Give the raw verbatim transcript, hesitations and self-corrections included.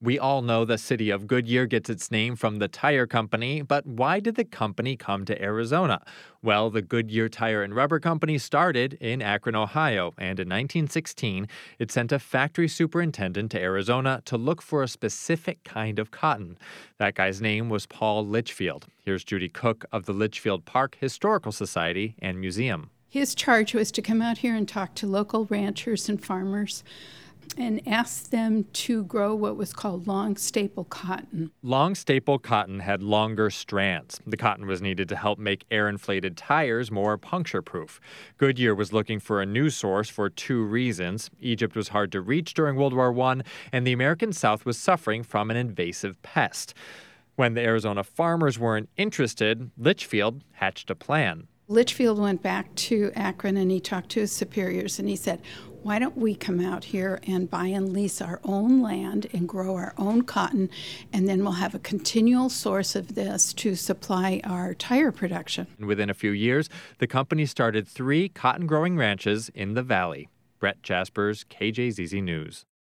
We all know the city of Goodyear gets its name from the tire company, but why did the company come to Arizona? Well, the Goodyear Tire and Rubber Company started in Akron, Ohio, and in nineteen sixteen, it sent a factory superintendent to Arizona to look for a specific kind of cotton. That guy's name was Paul Litchfield. Here's Judy Cook of the Litchfield Park Historical Society and Museum. His charge was to come out here and talk to local ranchers and farmers and ask them to grow what was called long staple cotton. Long staple cotton had longer strands. The cotton was needed to help make air-inflated tires more puncture-proof. Goodyear was looking for a new source for two reasons. Egypt was hard to reach during World War One, and the American South was suffering from an invasive pest. When the Arizona farmers weren't interested, Litchfield hatched a plan. Litchfield went back to Akron and he talked to his superiors and he said, why don't we come out here and buy and lease our own land and grow our own cotton, and then we'll have a continual source of this to supply our tire production. Within a few years, the company started three cotton-growing ranches in the valley. Brett Jaspers, K J Z Z News.